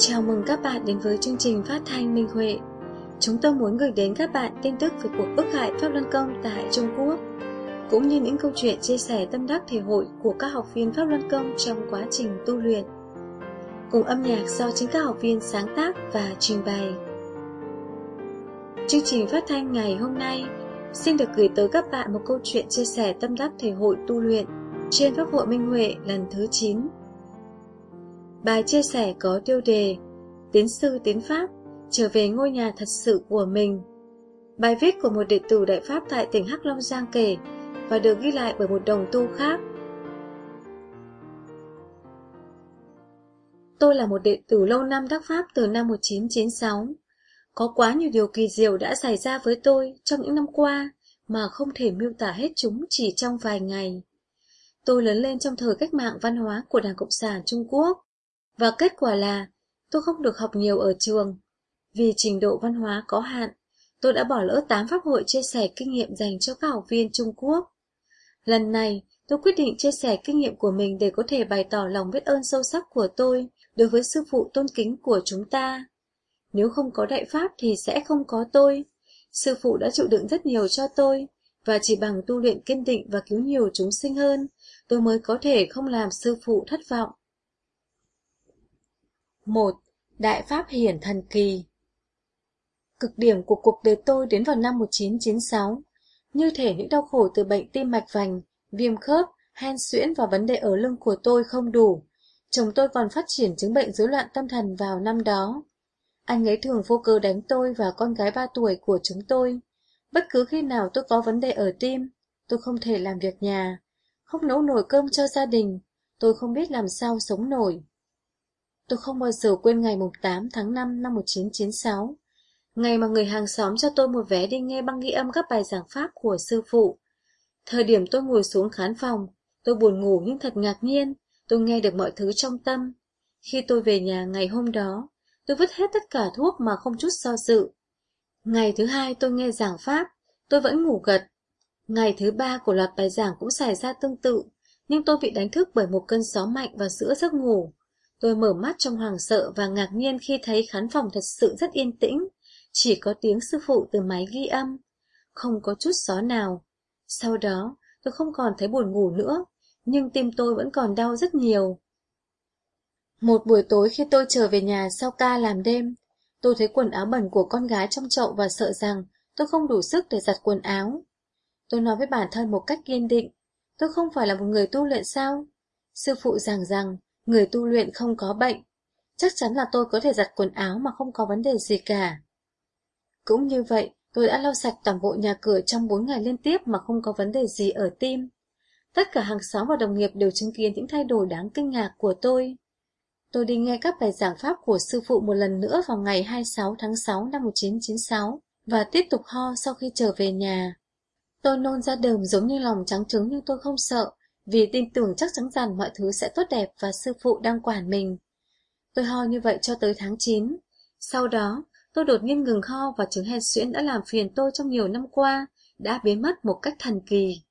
Chào mừng các bạn đến với chương trình phát thanh Minh Huệ. Chúng tôi muốn gửi đến các bạn tin tức về cuộc bức hại Pháp Luân Công tại Trung Quốc, cũng như những câu chuyện chia sẻ tâm đắc thể hội của các học viên Pháp Luân Công trong quá trình tu luyện, cùng âm nhạc do chính các học viên sáng tác và trình bày. Chương trình phát thanh ngày hôm nay xin được gửi tới các bạn một câu chuyện chia sẻ tâm đắc thể hội tu luyện trên Pháp hội Minh Huệ lần thứ 9. Bài chia sẻ có tiêu đề Tiến sư tiến Pháp, trở về ngôi nhà thật sự của mình. Bài viết của một đệ tử Đại Pháp tại tỉnh Hắc Long Giang kể và được ghi lại bởi một đồng tu khác. Tôi là một đệ tử lâu năm đắc Pháp từ năm 1996. Có quá nhiều điều kỳ diệu đã xảy ra với tôi trong những năm qua mà không thể miêu tả hết chúng chỉ trong vài ngày. Tôi lớn lên trong thời cách mạng văn hóa của Đảng Cộng sản Trung Quốc, và kết quả là tôi không được học nhiều ở trường. Vì trình độ văn hóa có hạn, tôi đã bỏ lỡ 8 pháp hội chia sẻ kinh nghiệm dành cho các học viên Trung Quốc. Lần này, tôi quyết định chia sẻ kinh nghiệm của mình để có thể bày tỏ lòng biết ơn sâu sắc của tôi đối với sư phụ tôn kính của chúng ta. Nếu không có Đại Pháp thì sẽ không có tôi. Sư phụ đã chịu đựng rất nhiều cho tôi, và chỉ bằng tu luyện kiên định và cứu nhiều chúng sinh hơn, tôi mới có thể không làm sư phụ thất vọng. 1. Đại Pháp hiển thần kỳ. Cực điểm của cuộc đời tôi đến vào năm 1996. Như thể những đau khổ từ bệnh tim mạch vành, viêm khớp, hen suyễn và vấn đề ở lưng của tôi không đủ. Chồng tôi còn phát triển chứng bệnh rối loạn tâm thần vào năm đó. Anh ấy thường vô cớ đánh tôi và con gái 3 tuổi của chúng tôi. Bất cứ khi nào tôi có vấn đề ở tim, tôi không thể làm việc nhà, không nấu nổi cơm cho gia đình, tôi không biết làm sao sống nổi. Tôi không bao giờ quên ngày 8 tháng 5 năm 1996, ngày mà người hàng xóm cho tôi một vé đi nghe băng ghi âm các bài giảng pháp của sư phụ. Thời điểm tôi ngồi xuống khán phòng, tôi buồn ngủ nhưng thật ngạc nhiên, tôi nghe được mọi thứ trong tâm. Khi tôi về nhà ngày hôm đó, tôi vứt hết tất cả thuốc mà không chút do dự. Ngày thứ 2 tôi nghe giảng pháp, tôi vẫn ngủ gật. Ngày thứ 3 của loạt bài giảng cũng xảy ra tương tự, nhưng tôi bị đánh thức bởi một cơn gió mạnh vào giữa giấc ngủ. Tôi mở mắt trong hoảng sợ và ngạc nhiên khi thấy khán phòng thật sự rất yên tĩnh, chỉ có tiếng sư phụ từ máy ghi âm, không có chút gió nào. Sau đó, tôi không còn thấy buồn ngủ nữa, nhưng tim tôi vẫn còn đau rất nhiều. Một buổi tối khi tôi trở về nhà sau ca làm đêm, tôi thấy quần áo bẩn của con gái trong chậu và sợ rằng tôi không đủ sức để giặt quần áo. Tôi nói với bản thân một cách kiên định, tôi không phải là một người tu luyện sao? Sư phụ giảng rằng người tu luyện không có bệnh. Chắc chắn là tôi có thể giặt quần áo mà không có vấn đề gì cả. Cũng như vậy, tôi đã lau sạch toàn bộ nhà cửa trong 4 ngày liên tiếp mà không có vấn đề gì ở tim. Tất cả hàng xóm và đồng nghiệp đều chứng kiến những thay đổi đáng kinh ngạc của tôi. Tôi đi nghe các bài giảng pháp của sư phụ một lần nữa vào ngày 26 tháng 6 năm 1996 và tiếp tục ho sau khi trở về nhà. Tôi nôn ra đờm giống như lòng trắng trứng nhưng tôi không sợ, vì tin tưởng chắc chắn rằng mọi thứ sẽ tốt đẹp và sư phụ đang quản mình. Tôi ho như vậy cho tới tháng 9. Sau đó, tôi đột nhiên ngừng ho và chứng hen suyễn đã làm phiền tôi trong nhiều năm qua đã biến mất một cách thần kỳ.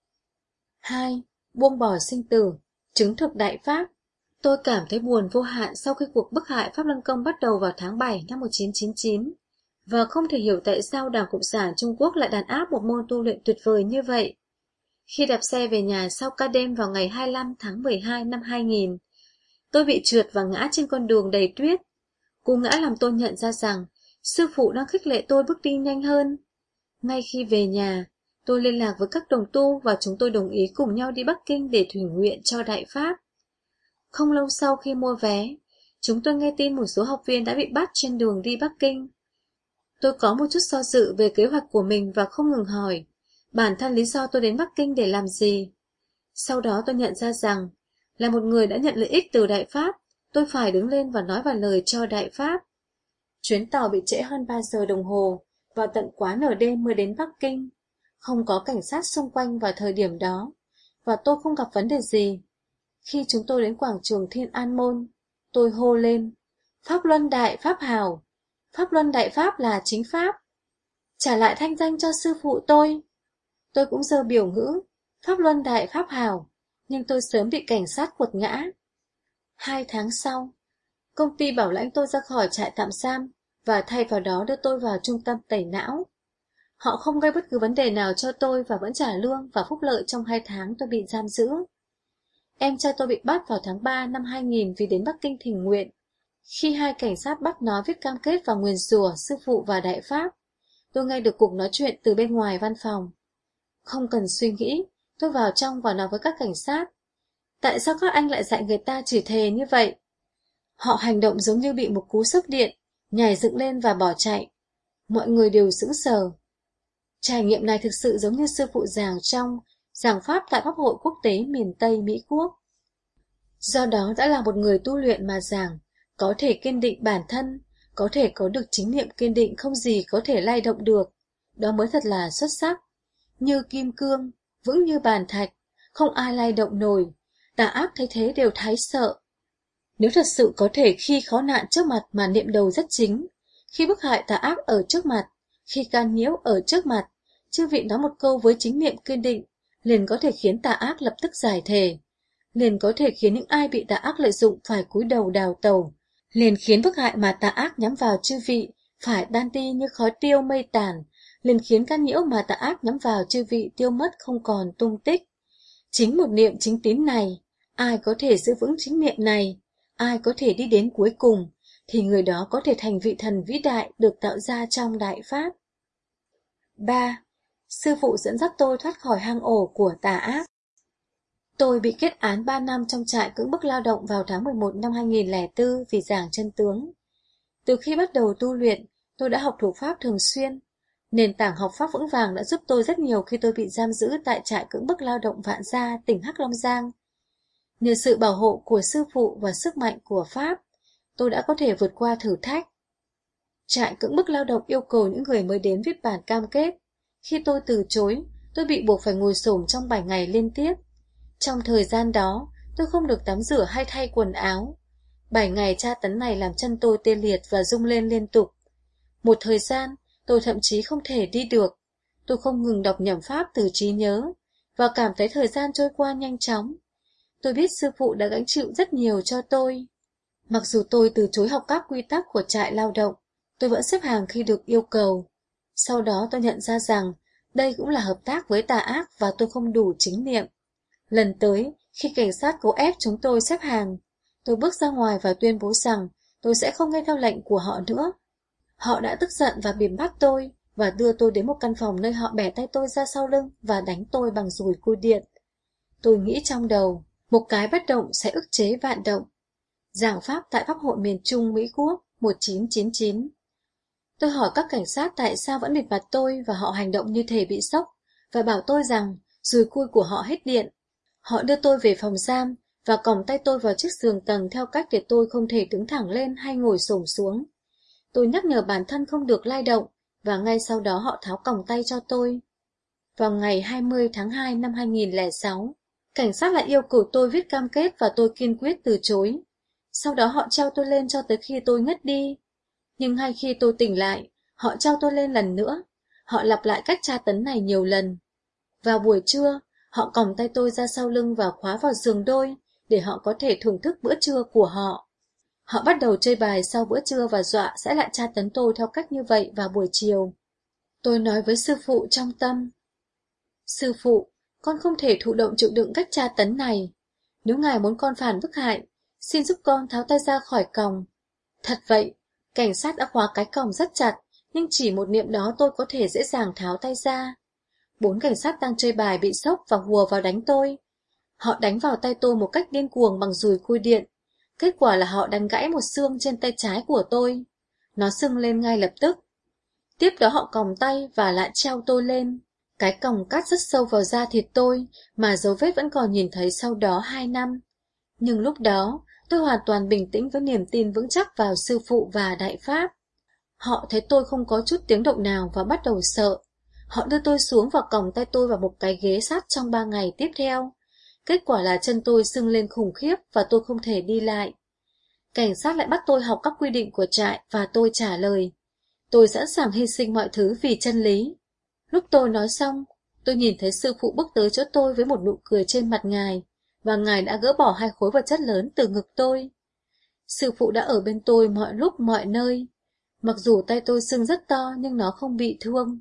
2. Buông bỏ sinh tử, chứng thực Đại Pháp. Tôi cảm thấy buồn vô hạn sau khi cuộc bức hại Pháp Luân Công bắt đầu vào tháng 7 năm 1999, và không thể hiểu tại sao Đảng Cộng sản Trung Quốc lại đàn áp một môn tu luyện tuyệt vời như vậy. Khi đạp xe về nhà sau ca đêm vào ngày 25 tháng 12 năm 2000, tôi bị trượt và ngã trên con đường đầy tuyết. Cú ngã làm tôi nhận ra rằng sư phụ đang khích lệ tôi bước đi nhanh hơn. Ngay khi về nhà, tôi liên lạc với các đồng tu và chúng tôi đồng ý cùng nhau đi Bắc Kinh để thỉnh nguyện cho Đại Pháp. Không lâu sau khi mua vé, chúng tôi nghe tin một số học viên đã bị bắt trên đường đi Bắc Kinh. Tôi có một chút do dự về kế hoạch của mình và không ngừng hỏi bản thân lý do tôi đến Bắc Kinh để làm gì. Sau đó tôi nhận ra rằng, là một người đã nhận lợi ích từ Đại Pháp, tôi phải đứng lên và nói vài lời cho Đại Pháp. Chuyến tàu bị trễ hơn 3 giờ đồng hồ, và tận quá nửa đêm mới đến Bắc Kinh. Không có cảnh sát xung quanh vào thời điểm đó, và tôi không gặp vấn đề gì. Khi chúng tôi đến quảng trường Thiên An Môn, tôi hô lên, Pháp Luân Đại Pháp hào, Pháp Luân Đại Pháp là chính Pháp. Trả lại thanh danh cho sư phụ tôi. Tôi cũng giơ biểu ngữ, Pháp Luân Đại Pháp hào, nhưng tôi sớm bị cảnh sát quật ngã. 2 tháng sau, Công ty bảo lãnh tôi ra khỏi trại tạm giam và thay vào đó đưa tôi vào trung tâm tẩy não. Họ không gây bất cứ vấn đề nào cho tôi và vẫn trả lương và phúc lợi trong 2 tháng tôi bị giam giữ. Em trai tôi bị bắt vào tháng 3 năm 2000 vì đến Bắc Kinh thỉnh nguyện. Khi hai cảnh sát bắt nó viết cam kết và nguyền rủa sư phụ và đại pháp, tôi nghe được cuộc nói chuyện từ bên ngoài văn phòng. Không cần suy nghĩ, tôi vào trong và nói với các cảnh sát. Tại sao các anh lại dạy người ta chửi thề như vậy? Họ hành động giống như bị một cú sốc điện, nhảy dựng lên và bỏ chạy. Mọi người đều sững sờ. Trải nghiệm này thực sự giống như sư phụ giảng pháp tại Pháp hội quốc tế miền Tây Mỹ Quốc. Do đó đã là một người tu luyện mà giảng, có thể kiên định bản thân, có thể có được chính niệm kiên định không gì có thể lay động được. Đó mới thật là xuất sắc. Như kim cương, vững như bàn thạch, không ai lay động nổi. Tà ác thấy thế đều thái sợ. Nếu thật sự có thể khi khó nạn trước mặt mà niệm đầu rất chính, khi bức hại tà ác ở trước mặt, khi can nhiễu ở trước mặt, chư vị nói một câu với chính niệm kiên định, liền có thể khiến tà ác lập tức giải thể, liền có thể khiến những ai bị tà ác lợi dụng phải cúi đầu đào tẩu, liền khiến bức hại mà tà ác nhắm vào chư vị phải tan đi như khói tiêu mây tàn, liền khiến can nhiễu mà tà ác nhắm vào chư vị tiêu mất không còn tung tích. Chính một niệm chính tín này, ai có thể giữ vững chính niệm này, ai có thể đi đến cuối cùng, thì người đó có thể thành vị thần vĩ đại được tạo ra trong Đại Pháp. 3. Sư phụ dẫn dắt tôi thoát khỏi hang ổ của tà ác. Tôi bị kết án 3 năm trong trại cưỡng bức lao động vào tháng 11 năm 2004 vì giảng chân tướng. Từ khi bắt đầu tu luyện, tôi đã học thủ pháp thường xuyên. Nền tảng học pháp vững vàng đã giúp tôi rất nhiều khi tôi bị giam giữ tại trại cưỡng bức lao động Vạn Gia, tỉnh Hắc Long Giang. Nhờ sự bảo hộ của sư phụ và sức mạnh của Pháp, tôi đã có thể vượt qua thử thách. Trại cưỡng bức lao động yêu cầu những người mới đến viết bản cam kết. Khi tôi từ chối, tôi bị buộc phải ngồi xổm trong 7 ngày liên tiếp. Trong thời gian đó, tôi không được tắm rửa hay thay quần áo. 7 ngày tra tấn này làm chân tôi tê liệt và rung lên liên tục. Một thời gian, tôi thậm chí không thể đi được. Tôi không ngừng đọc nhẩm pháp từ trí nhớ, và cảm thấy thời gian trôi qua nhanh chóng. Tôi biết sư phụ đã gánh chịu rất nhiều cho tôi. Mặc dù tôi từ chối học các quy tắc của trại lao động, tôi vẫn xếp hàng khi được yêu cầu. Sau đó tôi nhận ra rằng đây cũng là hợp tác với tà ác và tôi không đủ chính niệm. Lần tới, khi cảnh sát cố ép chúng tôi xếp hàng, tôi bước ra ngoài và tuyên bố rằng tôi sẽ không nghe theo lệnh của họ nữa. Họ đã tức giận và bìm bắt tôi và đưa tôi đến một căn phòng nơi họ bẻ tay tôi ra sau lưng và đánh tôi bằng dùi cui điện. Tôi nghĩ trong đầu, một cái bất động sẽ ức chế vạn động. Giảng pháp tại Pháp hội miền Trung Mỹ Quốc 1999. Tôi hỏi các cảnh sát tại sao vẫn bịt mặt tôi và họ hành động như thể bị sốc và bảo tôi rằng dùi cui của họ hết điện. Họ đưa tôi về phòng giam và còng tay tôi vào chiếc giường tầng theo cách để tôi không thể đứng thẳng lên hay ngồi xổm xuống. Tôi nhắc nhở bản thân không được lay động và ngay sau đó họ tháo còng tay cho tôi. Vào ngày 20 tháng 2 năm 2006, cảnh sát lại yêu cầu tôi viết cam kết và tôi kiên quyết từ chối. Sau đó họ treo tôi lên cho tới khi tôi ngất đi. Nhưng ngay khi tôi tỉnh lại, họ treo tôi lên lần nữa. Họ lặp lại cách tra tấn này nhiều lần. Vào buổi trưa, họ còng tay tôi ra sau lưng và khóa vào giường đôi để họ có thể thưởng thức bữa trưa của họ. Họ bắt đầu chơi bài sau bữa trưa và dọa sẽ lại tra tấn tôi theo cách như vậy vào buổi chiều. Tôi nói với sư phụ trong tâm: Sư phụ, con không thể thụ động chịu đựng cách tra tấn này. Nếu ngài muốn con phản bức hại, xin giúp con tháo tay ra khỏi còng. Thật vậy, cảnh sát đã khóa cái còng rất chặt, nhưng chỉ một niệm đó tôi có thể dễ dàng tháo tay ra. 4 cảnh sát đang chơi bài bị sốc và hùa vào đánh tôi. Họ đánh vào tay tôi một cách điên cuồng bằng dùi cui điện. Kết quả là họ đánh gãy một xương trên tay trái của tôi. Nó sưng lên ngay lập tức. Tiếp đó họ còng tay và lại treo tôi lên. Cái còng cắt rất sâu vào da thịt tôi, mà dấu vết vẫn còn nhìn thấy sau đó 2 năm. Nhưng lúc đó, tôi hoàn toàn bình tĩnh với niềm tin vững chắc vào sư phụ và đại pháp. Họ thấy tôi không có chút tiếng động nào và bắt đầu sợ. Họ đưa tôi xuống và còng tay tôi vào một cái ghế sắt trong 3 ngày tiếp theo. Kết quả là chân tôi sưng lên khủng khiếp và tôi không thể đi lại. Cảnh sát lại bắt tôi học các quy định của trại và tôi trả lời: tôi sẵn sàng hy sinh mọi thứ vì chân lý. Lúc tôi nói xong, tôi nhìn thấy sư phụ bước tới chỗ tôi với một nụ cười trên mặt ngài, và ngài đã gỡ bỏ 2 khối vật chất lớn từ ngực tôi. Sư phụ đã ở bên tôi mọi lúc mọi nơi. Mặc dù tay tôi sưng rất to nhưng nó không bị thương.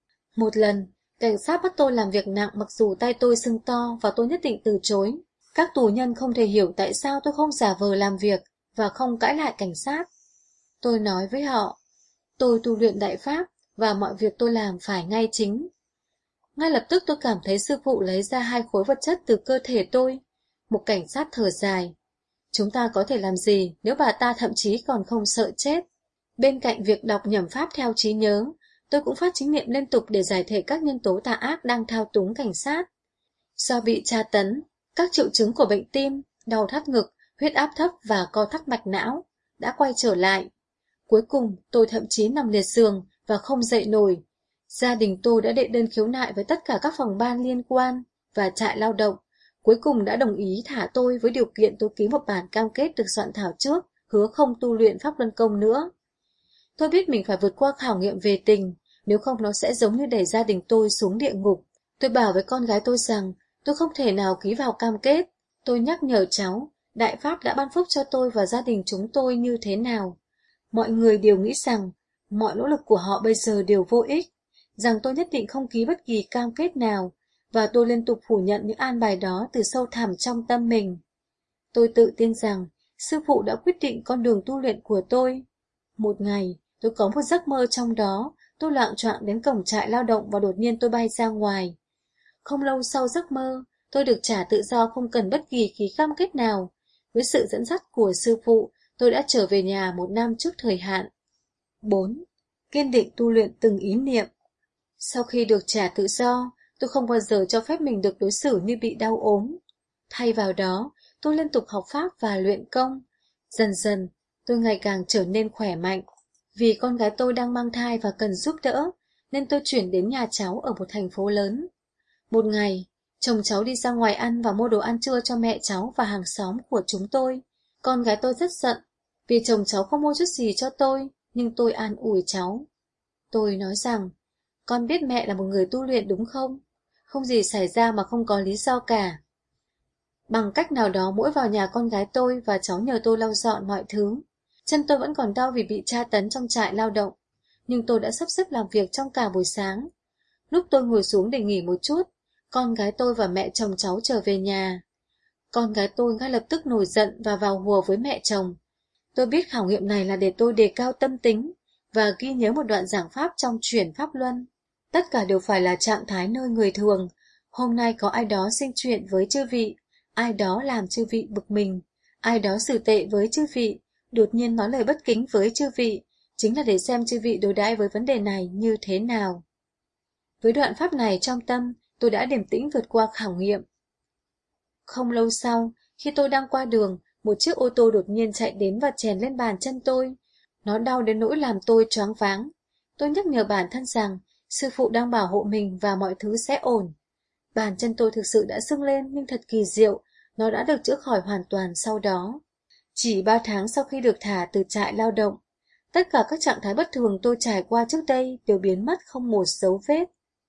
Một lần, cảnh sát bắt tôi làm việc nặng mặc dù tay tôi sưng to và tôi nhất định từ chối. Các tù nhân không thể hiểu tại sao tôi không giả vờ làm việc và không cãi lại cảnh sát. Tôi nói với họ, tôi tu luyện đại pháp và mọi việc tôi làm phải ngay chính. Ngay lập tức tôi cảm thấy sư phụ lấy ra 2 khối vật chất từ cơ thể tôi. Một cảnh sát thở dài. Chúng ta có thể làm gì nếu bà ta thậm chí còn không sợ chết? Bên cạnh việc đọc nhẩm pháp theo trí nhớ, tôi cũng phát chính niệm liên tục để giải thể các nhân tố tà ác đang thao túng cảnh sát. Do bị tra tấn, các triệu chứng của bệnh tim, đau thắt ngực, huyết áp thấp và co thắt mạch não đã quay trở lại. Cuối cùng, tôi thậm chí nằm liệt giường và không dậy nổi. Gia đình tôi đã đệ đơn khiếu nại với tất cả các phòng ban liên quan và trại lao động. Cuối cùng đã đồng ý thả tôi với điều kiện tôi ký một bản cam kết được soạn thảo trước, hứa không tu luyện pháp luân công nữa. Tôi biết mình phải vượt qua khảo nghiệm về tình, nếu không nó sẽ giống như đẩy gia đình tôi xuống địa ngục. Tôi bảo với con gái tôi rằng tôi không thể nào ký vào cam kết. Tôi nhắc nhở cháu, Đại Pháp đã ban phúc cho tôi và gia đình chúng tôi như thế nào. Mọi người đều nghĩ rằng mọi nỗ lực của họ bây giờ đều vô ích, rằng tôi nhất định không ký bất kỳ cam kết nào, và tôi liên tục phủ nhận những an bài đó từ sâu thẳm trong tâm mình. Tôi tự tin rằng sư phụ đã quyết định con đường tu luyện của tôi. Một ngày, tôi có một giấc mơ trong đó, tôi loạng choạng đến cổng trại lao động và đột nhiên tôi bay ra ngoài. Không lâu sau giấc mơ, tôi được trả tự do không cần bất kỳ ký cam kết nào. Với sự dẫn dắt của sư phụ, tôi đã trở về nhà 1 năm trước thời hạn. 4. Kiên định tu luyện từng ý niệm. Sau khi được trả tự do, tôi không bao giờ cho phép mình được đối xử như bị đau ốm. Thay vào đó, tôi liên tục học pháp và luyện công. Dần dần, tôi ngày càng trở nên khỏe mạnh. Vì con gái tôi đang mang thai và cần giúp đỡ, nên tôi chuyển đến nhà cháu ở một thành phố lớn. Một ngày, chồng cháu đi ra ngoài ăn và mua đồ ăn trưa cho mẹ cháu và hàng xóm của chúng tôi. Con gái tôi rất giận, vì chồng cháu không mua chút gì cho tôi, nhưng tôi an ủi cháu. Tôi nói rằng, con biết mẹ là một người tu luyện đúng không? Không gì xảy ra mà không có lý do cả. Bằng cách nào đó mỗi vào nhà con gái tôi và cháu nhờ tôi lau dọn mọi thứ. Chân tôi vẫn còn đau vì bị tra tấn trong trại lao động, nhưng tôi đã sắp xếp làm việc trong cả buổi sáng. Lúc tôi ngồi xuống để nghỉ một chút, con gái tôi và mẹ chồng cháu trở về nhà. Con gái tôi ngay lập tức nổi giận và vào hùa với mẹ chồng. Tôi biết khảo nghiệm này là để tôi đề cao tâm tính và ghi nhớ một đoạn giảng pháp trong chuyển pháp luân. Tất cả đều phải là trạng thái nơi người thường. Hôm nay có ai đó sinh chuyện với chư vị, ai đó làm chư vị bực mình, ai đó xử tệ với chư vị, đột nhiên nói lời bất kính với chư vị, chính là để xem chư vị đối đãi với vấn đề này như thế nào. Với đoạn pháp này trong tâm, tôi đã điềm tĩnh vượt qua khảo nghiệm. Không lâu sau, khi tôi đang qua đường, một chiếc ô tô đột nhiên chạy đến và chèn lên bàn chân tôi. Nó đau đến nỗi làm tôi choáng váng. Tôi nhắc nhở bản thân rằng, sư phụ đang bảo hộ mình và mọi thứ sẽ ổn. Bàn chân tôi thực sự đã sưng lên nhưng thật kỳ diệu, nó đã được chữa khỏi hoàn toàn sau đó. Chỉ 3 tháng sau khi được thả từ trại lao động, tất cả các trạng thái bất thường tôi trải qua trước đây đều biến mất không một dấu vết.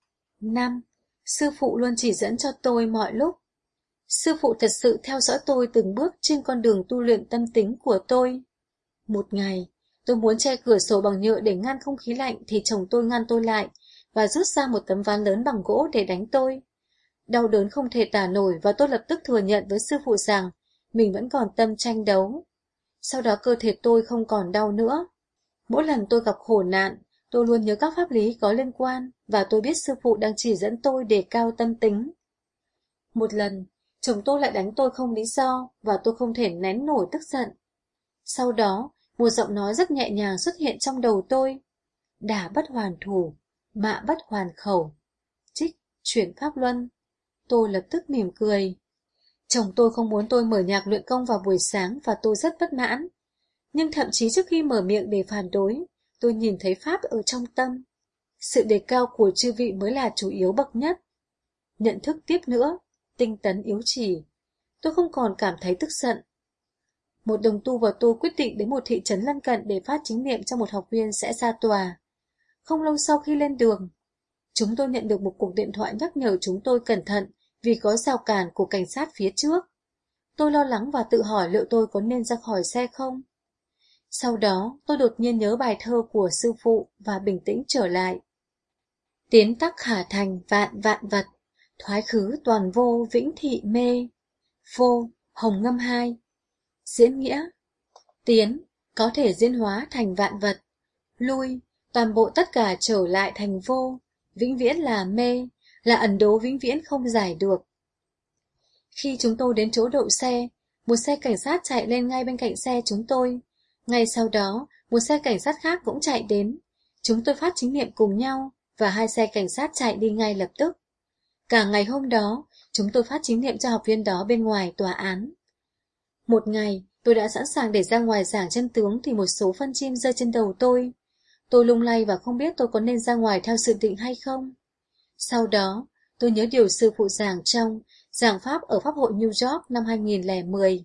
5. Sư phụ luôn chỉ dẫn cho tôi mọi lúc. Sư phụ thật sự theo dõi tôi từng bước trên con đường tu luyện tâm tính của tôi. Một ngày, tôi muốn che cửa sổ bằng nhựa để ngăn không khí lạnh thì chồng tôi ngăn tôi lại và rút ra một tấm ván lớn bằng gỗ để đánh tôi. Đau đớn không thể tả nổi và tôi lập tức thừa nhận với sư phụ rằng mình vẫn còn tâm tranh đấu. Sau đó cơ thể tôi không còn đau nữa. Mỗi lần tôi gặp khổ nạn, tôi luôn nhớ các pháp lý có liên quan và tôi biết sư phụ đang chỉ dẫn tôi đề cao tâm tính. Một lần, chồng tôi lại đánh tôi không lý do và tôi không thể nén nổi tức giận. Sau đó, một giọng nói rất nhẹ nhàng xuất hiện trong đầu tôi. Đả bất hoàn thủ, mạ bất hoàn khẩu. Trích, chuyển pháp luân. Tôi lập tức mỉm cười. Chồng tôi không muốn tôi mở nhạc luyện công vào buổi sáng và tôi rất bất mãn. Nhưng thậm chí trước khi mở miệng để phản đối, tôi nhìn thấy pháp ở trong tâm. Sự đề cao của chư vị mới là chủ yếu bậc nhất. Nhận thức tiếp nữa, tinh tấn yếu chỉ. Tôi không còn cảm thấy tức giận. Một đồng tu và tôi quyết định đến một thị trấn lân cận để phát chính niệm cho một học viên sẽ ra tòa. Không lâu sau khi lên đường, chúng tôi nhận được một cuộc điện thoại nhắc nhở chúng tôi cẩn thận vì có rào cản của cảnh sát phía trước. Tôi lo lắng và tự hỏi liệu tôi có nên ra khỏi xe không. Sau đó, tôi đột nhiên nhớ bài thơ của sư phụ và bình tĩnh trở lại. Tiến tắc khả thành vạn vạn vật, thoái khứ toàn vô vĩnh thị mê. Vô, Hồng Ngâm 2. Diễn nghĩa: tiến, có thể diễn hóa thành vạn vật. Lui, toàn bộ tất cả trở lại thành vô. Vĩnh viễn là mê, là ẩn đố vĩnh viễn không giải được. Khi chúng tôi đến chỗ đậu xe, một xe cảnh sát chạy lên ngay bên cạnh xe chúng tôi. Ngay sau đó, một xe cảnh sát khác cũng chạy đến. Chúng tôi phát chính niệm cùng nhau, và hai xe cảnh sát chạy đi ngay lập tức. Cả ngày hôm đó, chúng tôi phát chính niệm cho học viên đó bên ngoài tòa án. Một ngày, tôi đã sẵn sàng để ra ngoài giảng chân tướng thì một số phân chim rơi trên đầu tôi. Tôi lung lay và không biết tôi có nên ra ngoài theo dự định hay không. Sau đó, tôi nhớ điều sư phụ giảng trong giảng pháp ở Pháp hội New York năm 2010.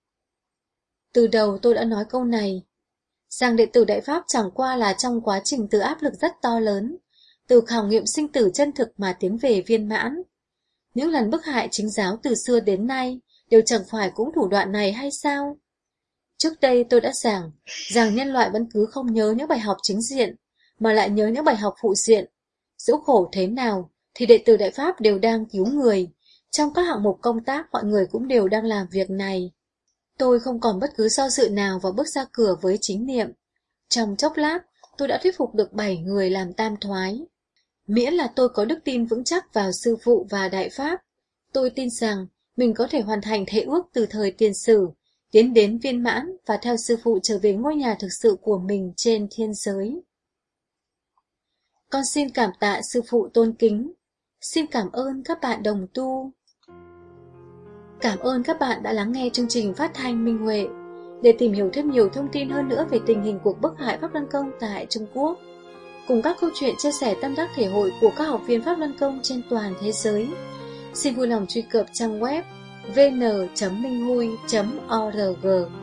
Từ đầu tôi đã nói câu này, rằng đệ tử Đại Pháp chẳng qua là trong quá trình từ áp lực rất to lớn, từ khảo nghiệm sinh tử chân thực mà tiến về viên mãn. Những lần bức hại chính giáo từ xưa đến nay đều chẳng phải cũng thủ đoạn này hay sao? Trước đây tôi đã giảng rằng nhân loại vẫn cứ không nhớ những bài học chính diện, mà lại nhớ những bài học phụ diện. Dẫu khổ thế nào thì đệ tử Đại Pháp đều đang cứu người. Trong các hạng mục công tác mọi người cũng đều đang làm việc này. Tôi không còn bất cứ do dự nào và bước ra cửa với chính niệm. Trong chốc lát, tôi đã thuyết phục được 7 người làm tam thoái. Miễn là tôi có đức tin vững chắc vào sư phụ và Đại Pháp, tôi tin rằng mình có thể hoàn thành thể ước từ thời tiền sử, tiến đến viên mãn và theo sư phụ trở về ngôi nhà thực sự của mình trên thiên giới. Con xin cảm tạ sư phụ tôn kính. Xin cảm ơn các bạn đồng tu. Cảm ơn các bạn đã lắng nghe chương trình phát thanh Minh Huệ. Để tìm hiểu thêm nhiều thông tin hơn nữa về tình hình cuộc bức hại Pháp Luân Công tại Trung Quốc, cùng các câu chuyện chia sẻ tâm đắc thể hội của các học viên Pháp Luân Công trên toàn thế giới, xin vui lòng truy cập trang web vn.minhui.org.